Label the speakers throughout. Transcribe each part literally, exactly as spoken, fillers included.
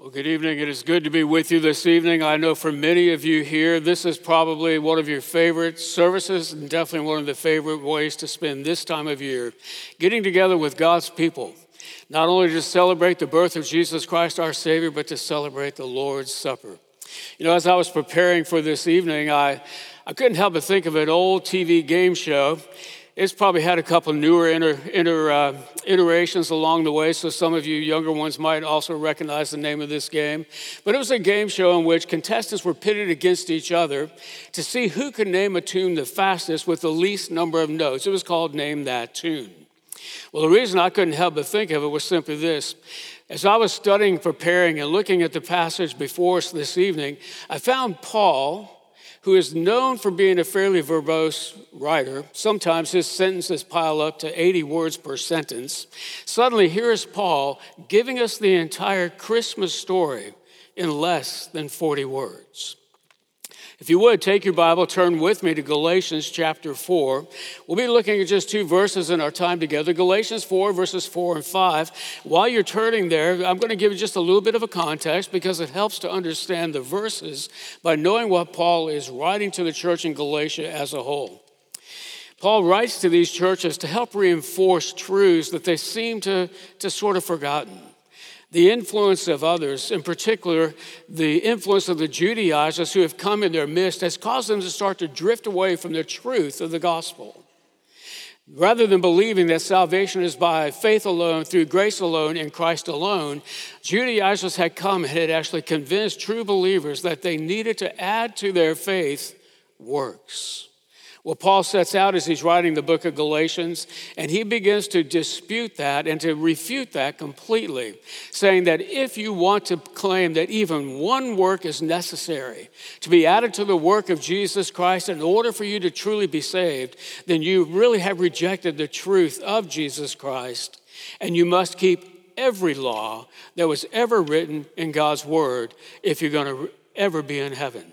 Speaker 1: Well, good evening. It is good to be with you this evening. I know for many of you here, this is probably one of your favorite services and definitely one of the favorite ways to spend this time of year, getting together with God's people, not only to celebrate the birth of Jesus Christ, our Savior, but to celebrate the Lord's Supper. You know, as I was preparing for this evening, I, I couldn't help but think of an old T V game show. It's probably had a couple newer inter, inter, uh, iterations along the way, so some of you younger ones might also recognize the name of this game. But it was a game show in which contestants were pitted against each other to see who could name a tune the fastest with the least number of notes. It was called Name That Tune. Well, the reason I couldn't help but think of it was simply this. As I was studying, preparing, and looking at the passage before us this evening, I found Paul, who is known for being a fairly verbose writer. Sometimes his sentences pile up to eighty words per sentence. Suddenly, here is Paul giving us the entire Christmas story in less than forty words. If you would, take your Bible, turn with me to Galatians chapter four. We'll be looking at just two verses in our time together, Galatians four, verses four and five. While you're turning there, I'm going to give you just a little bit of a context because it helps to understand the verses by knowing what Paul is writing to the church in Galatia as a whole. Paul writes to these churches to help reinforce truths that they seem to, to sort of forgotten. The influence of others, in particular, the influence of the Judaizers who have come in their midst, has caused them to start to drift away from the truth of the gospel. Rather than believing that salvation is by faith alone, through grace alone, in Christ alone, Judaizers had come and had actually convinced true believers that they needed to add to their faith works. Well, Paul sets out as he's writing the book of Galatians, and he begins to dispute that and to refute that completely, saying that if you want to claim that even one work is necessary to be added to the work of Jesus Christ in order for you to truly be saved, then you really have rejected the truth of Jesus Christ, and you must keep every law that was ever written in God's word if you're going to ever be in heaven.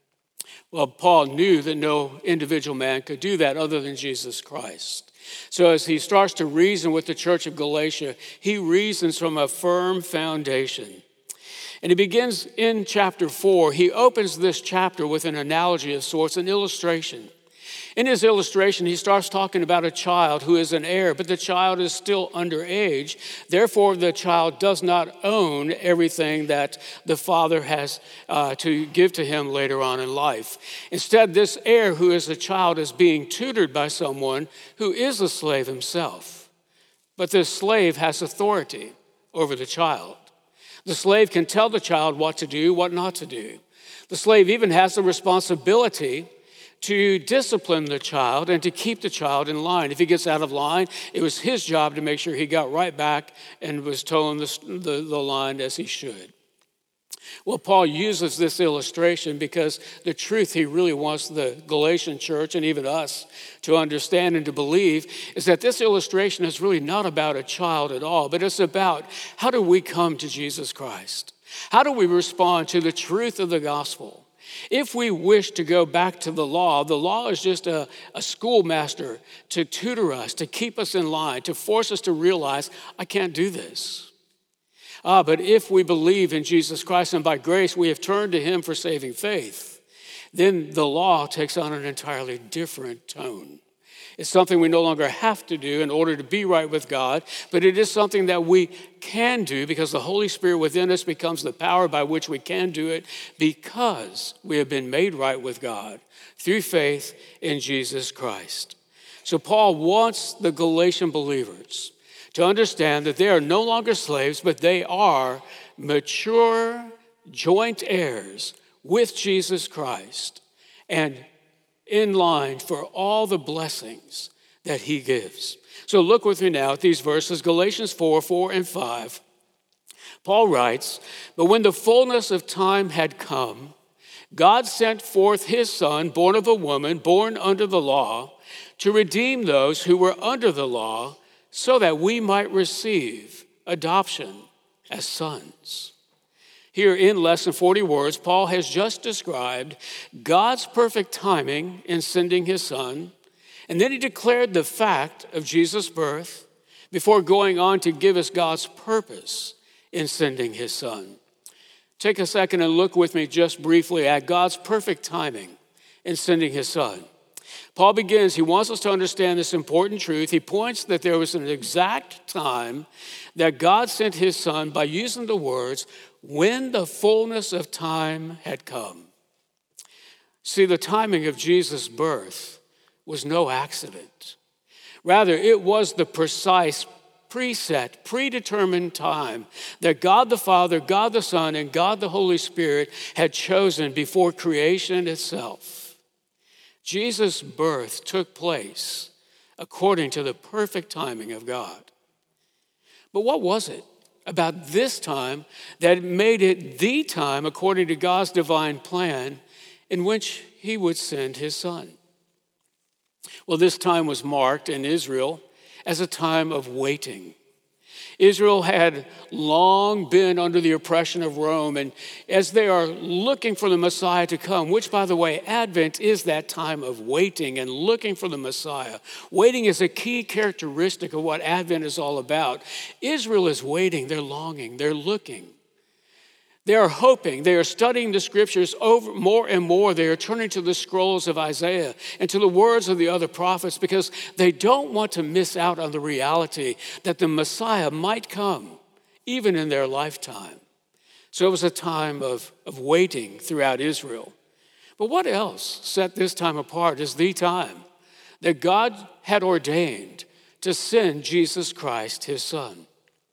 Speaker 1: Well, Paul knew that no individual man could do that other than Jesus Christ. So as he starts to reason with the church of Galatia, he reasons from a firm foundation. And he begins in chapter four. He opens this chapter with an analogy of sorts, an illustration. In his illustration, he starts talking about a child who is an heir, but the child is still underage. Therefore, the child does not own everything that the father has uh, to give to him later on in life. Instead, this heir who is a child is being tutored by someone who is a slave himself. But this slave has authority over the child. The slave can tell the child what to do, what not to do. The slave even has the responsibility to discipline the child and to keep the child in line. If he gets out of line, it was his job to make sure he got right back and was towing the, the, the line as he should. Well, Paul uses this illustration because the truth he really wants the Galatian church and even us to understand and to believe is that this illustration is really not about a child at all, but it's about how do we come to Jesus Christ? How do we respond to the truth of the gospel? If we wish to go back to the law, the law is just a, a schoolmaster to tutor us, to keep us in line, to force us to realize, I can't do this. Ah, but if we believe in Jesus Christ and by grace we have turned to him for saving faith, then the law takes on an entirely different tone. It's something we no longer have to do in order to be right with God, but it is something that we can do because the Holy Spirit within us becomes the power by which we can do it because we have been made right with God through faith in Jesus Christ. So Paul wants the Galatian believers to understand that they are no longer slaves, but they are mature joint heirs with Jesus Christ and in line for all the blessings that he gives. So look with me now at these verses, Galatians four, four and five. Paul writes, "But when the fullness of time had come, God sent forth his son, born of a woman, born under the law, to redeem those who were under the law, so that we might receive adoption as sons." Here in less than forty words, Paul has just described God's perfect timing in sending his son, and then he declared the fact of Jesus' birth before going on to give us God's purpose in sending his son. Take a second and look with me just briefly at God's perfect timing in sending his son. Paul begins, he wants us to understand this important truth. He points that there was an exact time that God sent his son by using the words, when the fullness of time had come. See, the timing of Jesus' birth was no accident. Rather, it was the precise, preset, predetermined time that God the Father, God the Son, and God the Holy Spirit had chosen before creation itself. Jesus' birth took place according to the perfect timing of God. But what was it about this time that made it the time, according to God's divine plan, in which he would send his son? Well, this time was marked in Israel as a time of waiting. Israel had long been under the oppression of Rome, and as they are looking for the Messiah to come, which, by the way, Advent is that time of waiting and looking for the Messiah. Waiting is a key characteristic of what Advent is all about. Israel is waiting, they're longing, they're looking. They are hoping, they are studying the scriptures over more and more. They are turning to the scrolls of Isaiah and to the words of the other prophets because they don't want to miss out on the reality that the Messiah might come even in their lifetime. So it was a time of, of waiting throughout Israel. But what else set this time apart as the time that God had ordained to send Jesus Christ, his son?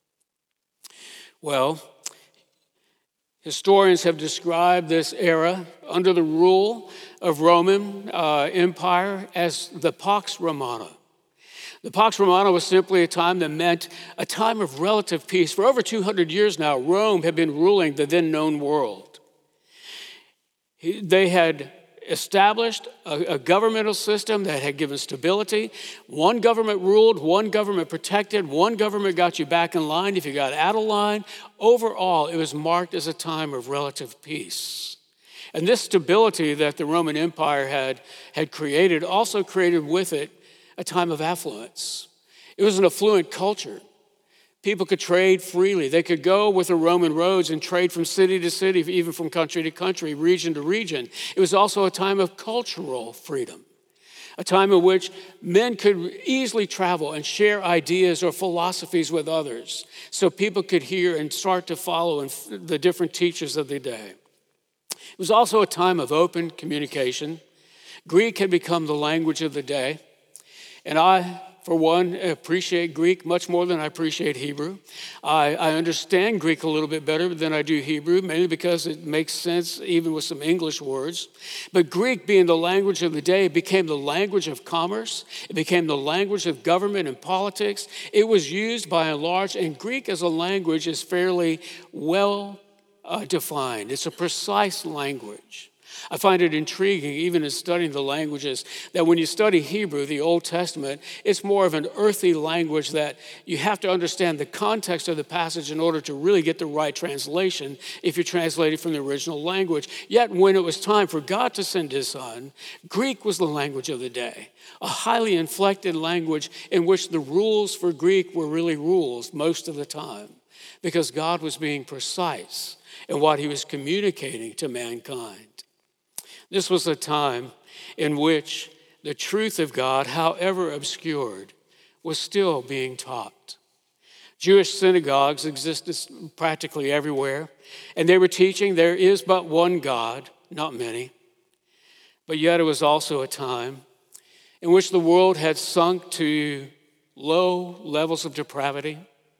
Speaker 1: Well, historians have described this era under the rule of Roman uh, Empire as the Pax Romana. The Pax Romana was simply a time that meant a time of relative peace. For over two hundred years now, Rome had been ruling the then known world. They had established a, a governmental system that had given stability. One government ruled, one government protected, one government got you back in line if you got out of line. Overall, it was marked as a time of relative peace. And this stability that the Roman Empire had, had created also created with it a time of affluence. It was an affluent culture. People could trade freely. They could go with the Roman roads and trade from city to city, even from country to country, region to region. It was also a time of cultural freedom, a time in which men could easily travel and share ideas or philosophies with others so people could hear and start to follow the different teachers of the day. It was also a time of open communication. Greek had become the language of the day, and I For one, I appreciate Greek much more than I appreciate Hebrew. I, I understand Greek a little bit better than I do Hebrew, mainly because it makes sense even with some English words. But Greek, being the language of the day, became the language of commerce. It became the language of government and politics. It was used by and large, and Greek as a language is fairly well uh, defined. It's a precise language. I find it intriguing, even in studying the languages, that when you study Hebrew, the Old Testament, it's more of an earthy language that you have to understand the context of the passage in order to really get the right translation if you're translating from the original language. Yet when it was time for God to send his son, Greek was the language of the day, a highly inflected language in which the rules for Greek were really rules most of the time, because God was being precise in what he was communicating to mankind. This was a time in which the truth of God, however obscured, was still being taught. Jewish synagogues existed practically everywhere, and they were teaching there is but one God, not many. But yet it was also a time in which the world had sunk to low levels of depravity,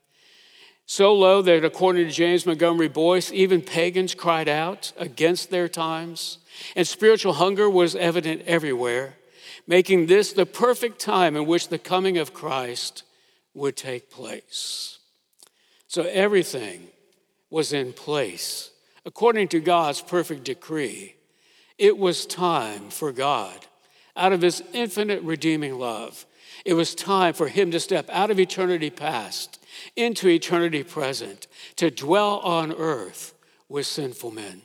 Speaker 1: so low that according to James Montgomery Boyce, even pagans cried out against their times. And spiritual hunger was evident everywhere, making this the perfect time in which the coming of Christ would take place. So everything was in place according to God's perfect decree. It was time for God, out of his infinite redeeming love, it was time for him to step out of eternity past into eternity present, to dwell on earth with sinful men.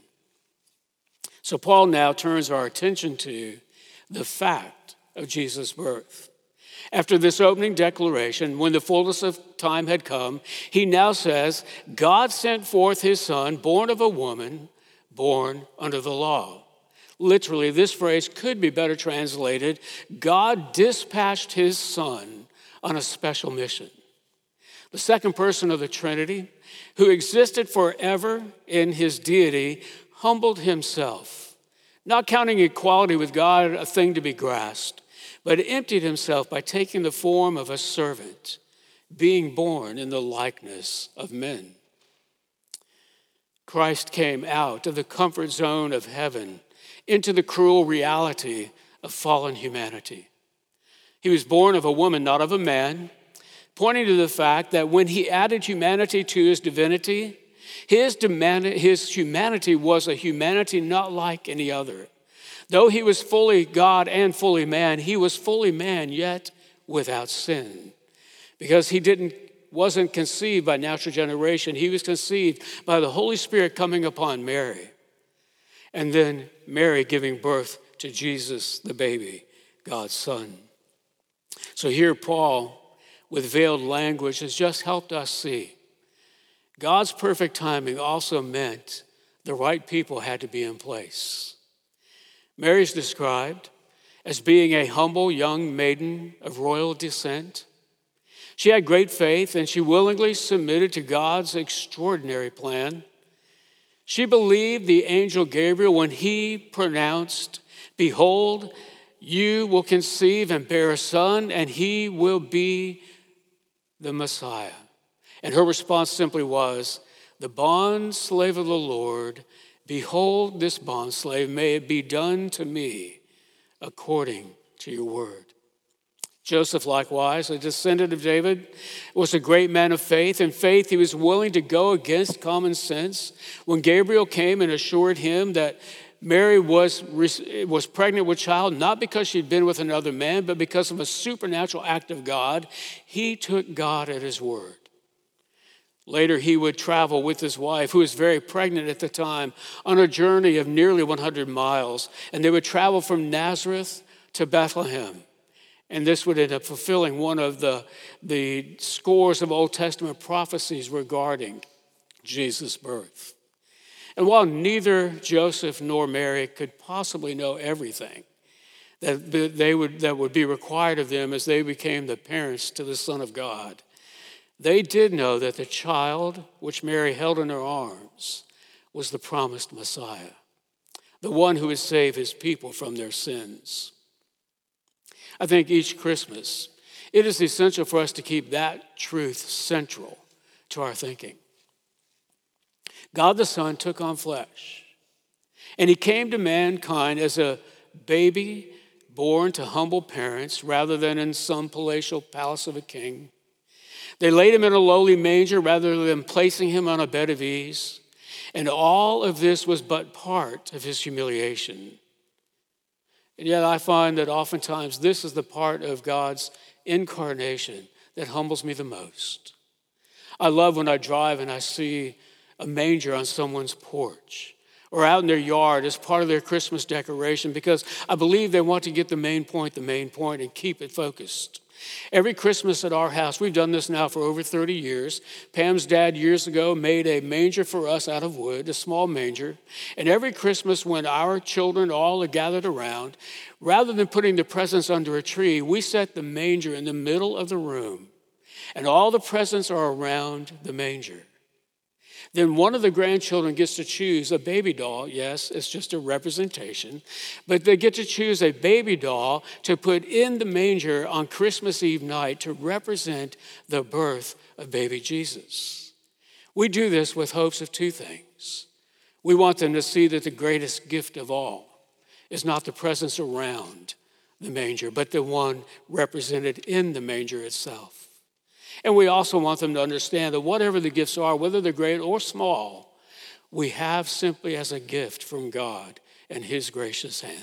Speaker 1: So Paul now turns our attention to the fact of Jesus' birth. After this opening declaration, when the fullness of time had come, he now says, God sent forth his son, born of a woman, born under the law. Literally, this phrase could be better translated, God dispatched his son on a special mission. The second person of the Trinity, who existed forever in his deity, humbled himself, not counting equality with God a thing to be grasped, but emptied himself by taking the form of a servant, being born in the likeness of men. Christ came out of the comfort zone of heaven into the cruel reality of fallen humanity. He was born of a woman, not of a man, pointing to the fact that when he added humanity to his divinity, his, demand, his humanity was a humanity not like any other. Though he was fully God and fully man, he was fully man, yet without sin. Because he didn't, wasn't conceived by natural generation. He was conceived by the Holy Spirit coming upon Mary. And then Mary giving birth to Jesus, the baby, God's son. So here Paul, with veiled language, has just helped us see God's perfect timing also meant the right people had to be in place. Mary's described as being a humble young maiden of royal descent. She had great faith and she willingly submitted to God's extraordinary plan. She believed the angel Gabriel when he pronounced, "Behold, you will conceive and bear a son, and he will be the Messiah." And her response simply was, "The bond slave of the Lord, behold this bondslave, may it be done to me according to your word." Joseph, likewise, a descendant of David, was a great man of faith. In faith, he was willing to go against common sense. When Gabriel came and assured him that Mary was, was pregnant with child, not because she'd been with another man, but because of a supernatural act of God, he took God at his word. Later, he would travel with his wife, who was very pregnant at the time, on a journey of nearly one hundred miles. And they would travel from Nazareth to Bethlehem. And this would end up fulfilling one of the, the scores of Old Testament prophecies regarding Jesus' birth. And while neither Joseph nor Mary could possibly know everything that they would, that would be required of them as they became the parents to the Son of God, they did know that the child which Mary held in her arms was the promised Messiah, the one who would save his people from their sins. I think each Christmas, it is essential for us to keep that truth central to our thinking. God the Son took on flesh, and he came to mankind as a baby born to humble parents rather than in some palatial palace of a king. They laid him in a lowly manger rather than placing him on a bed of ease. And all of this was but part of his humiliation. And yet I find that oftentimes this is the part of God's incarnation that humbles me the most. I love when I drive and I see a manger on someone's porch or out in their yard as part of their Christmas decoration, because I believe they want to get the main point, the main point, and keep it focused. Every Christmas at our house, we've done this now for over thirty years. Pam's dad years ago made a manger for us out of wood, a small manger. And every Christmas when our children all are gathered around, rather than putting the presents under a tree, we set the manger in the middle of the room. And all the presents are around the manger. Then one of the grandchildren gets to choose a baby doll. Yes, it's just a representation. But they get to choose a baby doll to put in the manger on Christmas Eve night to represent the birth of baby Jesus. We do this with hopes of two things. We want them to see that the greatest gift of all is not the presence around the manger, but the one represented in the manger itself. And we also want them to understand that whatever the gifts are, whether they're great or small, we have simply as a gift from God and his gracious hand.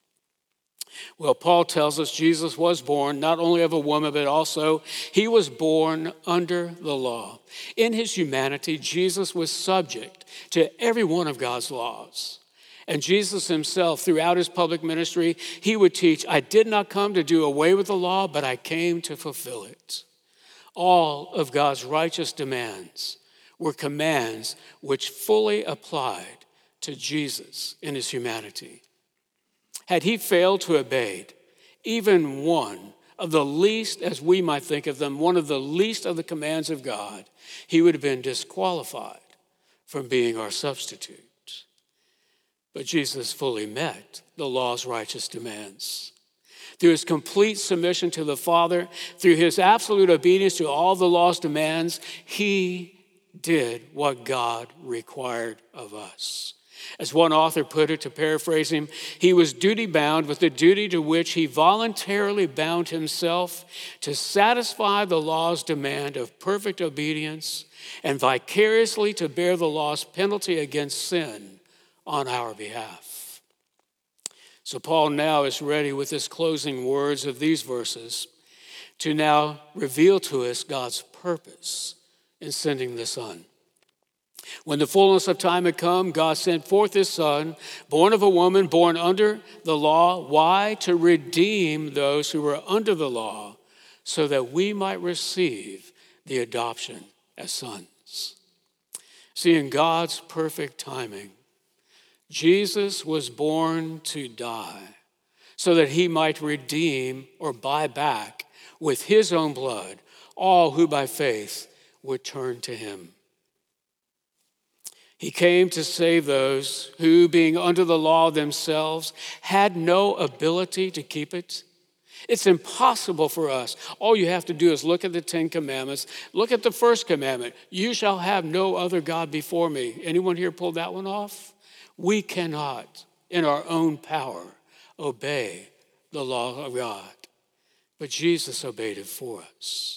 Speaker 1: Well, Paul tells us Jesus was born not only of a woman, but also he was born under the law. In his humanity, Jesus was subject to every one of God's laws. And Jesus himself, throughout his public ministry, he would teach, I did not come to do away with the law, but I came to fulfill it. All of God's righteous demands were commands which fully applied to Jesus in his humanity. Had he failed to obey even one of the least, as we might think of them, one of the least of the commands of God, he would have been disqualified from being our substitute. But Jesus fully met the law's righteous demands. Through his complete submission to the Father, through his absolute obedience to all the law's demands, he did what God required of us. As one author put it, to paraphrase him, he was duty-bound with the duty to which he voluntarily bound himself to satisfy the law's demand of perfect obedience and vicariously to bear the law's penalty against sin on our behalf. So Paul now is ready with his closing words of these verses to now reveal to us God's purpose in sending the Son. When the fullness of time had come, God sent forth his Son, born of a woman, born under the law. Why? To redeem those who were under the law, so that we might receive the adoption as sons. See, in God's perfect timing, Jesus was born to die so that he might redeem or buy back with his own blood all who by faith would turn to him. He came to save those who, being under the law themselves, had no ability to keep it. It's impossible for us. All you have to do is look at the Ten Commandments. Look at the first commandment. You shall have no other God before me. Anyone here pull that one off? We cannot, in our own power, obey the law of God. But Jesus obeyed it for us.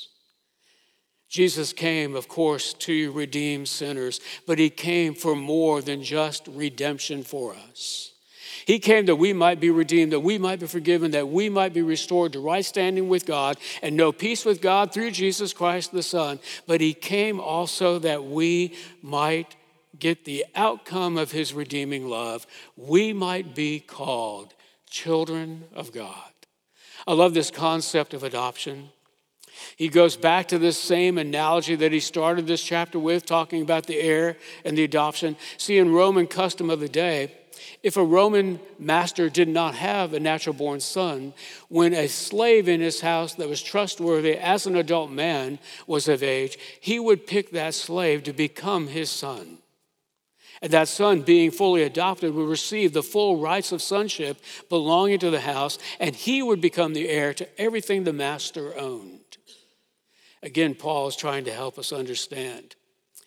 Speaker 1: Jesus came, of course, to redeem sinners, but he came for more than just redemption for us. He came that we might be redeemed, that we might be forgiven, that we might be restored to right standing with God and know peace with God through Jesus Christ the Son. But he came also that we might get the outcome of his redeeming love. We might be called children of God. I love this concept of adoption. He goes back to this same analogy that he started this chapter with, talking about the heir and the adoption. See, in Roman custom of the day, if a Roman master did not have a natural-born son, when a slave in his house that was trustworthy as an adult man was of age, he would pick that slave to become his son. And that son, being fully adopted, would receive the full rights of sonship belonging to the house, and he would become the heir to everything the master owned. Again, Paul is trying to help us understand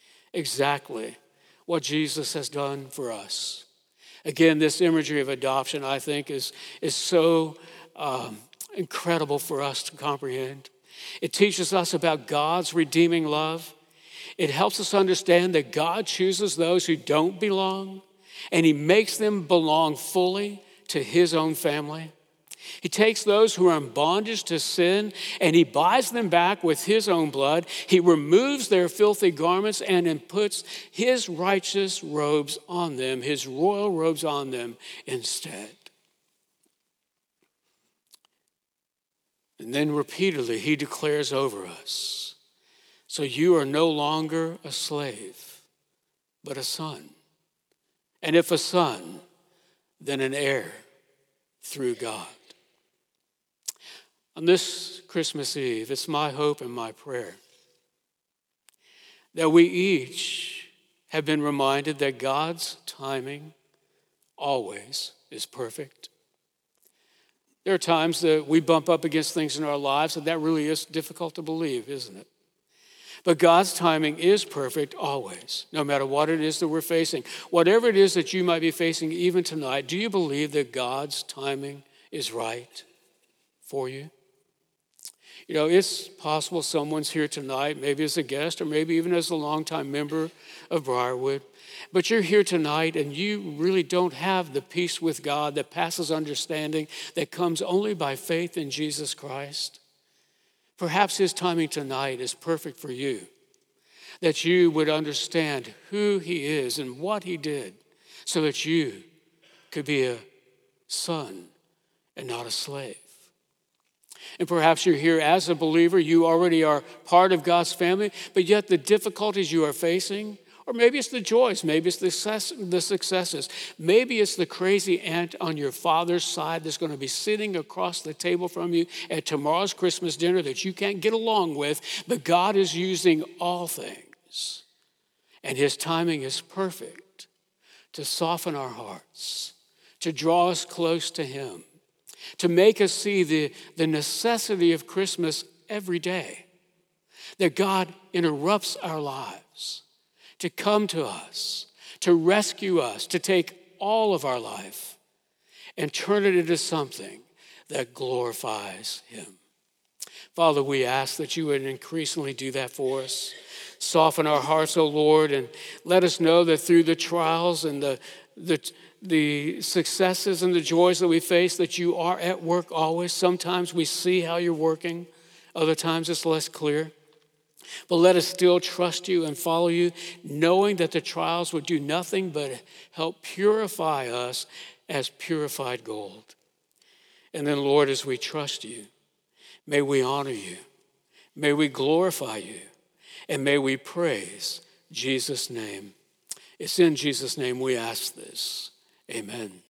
Speaker 1: exactly what Jesus has done for us. Again, this imagery of adoption, I think, is, is so um, incredible for us to comprehend. It teaches us about God's redeeming love. It helps us understand that God chooses those who don't belong, and he makes them belong fully to his own family. He takes those who are in bondage to sin, and he buys them back with his own blood. He removes their filthy garments and then puts his righteous robes on them, his royal robes on them instead. And then repeatedly he declares over us, so you are no longer a slave, but a son. And if a son, then an heir through God. On this Christmas Eve, it's my hope and my prayer that we each have been reminded that God's timing always is perfect. There are times that we bump up against things in our lives, and that really is difficult to believe, isn't it? But God's timing is perfect always, no matter what it is that we're facing. Whatever it is that you might be facing even tonight, do you believe that God's timing is right for you? You know, it's possible someone's here tonight, maybe as a guest or maybe even as a longtime member of Briarwood, but you're here tonight and you really don't have the peace with God that passes understanding, that comes only by faith in Jesus Christ. Perhaps his timing tonight is perfect for you, that you would understand who he is and what he did so that you could be a son and not a slave. And perhaps you're here as a believer, you already are part of God's family, but yet the difficulties you are facing, or maybe it's the joys, maybe it's the, success, the successes, maybe it's the crazy aunt on your father's side that's going to be sitting across the table from you at tomorrow's Christmas dinner that you can't get along with, but God is using all things, and his timing is perfect to soften our hearts, to draw us close to him, to make us see the, the necessity of Christmas every day, that God interrupts our lives to come to us, to rescue us, to take all of our life and turn it into something that glorifies him. Father, we ask that you would increasingly do that for us. Soften our hearts, O Lord, and let us know that through the trials and the, the, the successes and the joys that we face, that you are at work always. Sometimes we see how you're working. Other times it's less clear. But let us still trust you and follow you, knowing that the trials would do nothing but help purify us as purified gold. And then, Lord, as we trust you, may we honor you, may we glorify you, and may we praise Jesus' name. It's in Jesus' name we ask this. Amen.